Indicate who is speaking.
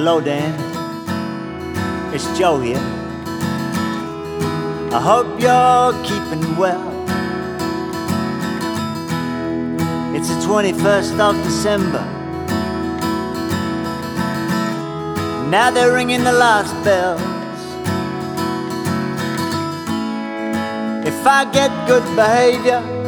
Speaker 1: Hello Dan, it's Joe here. I hope you're keeping well. It's the 21st of December. Now they're ringing the last bells. If I get good behavior,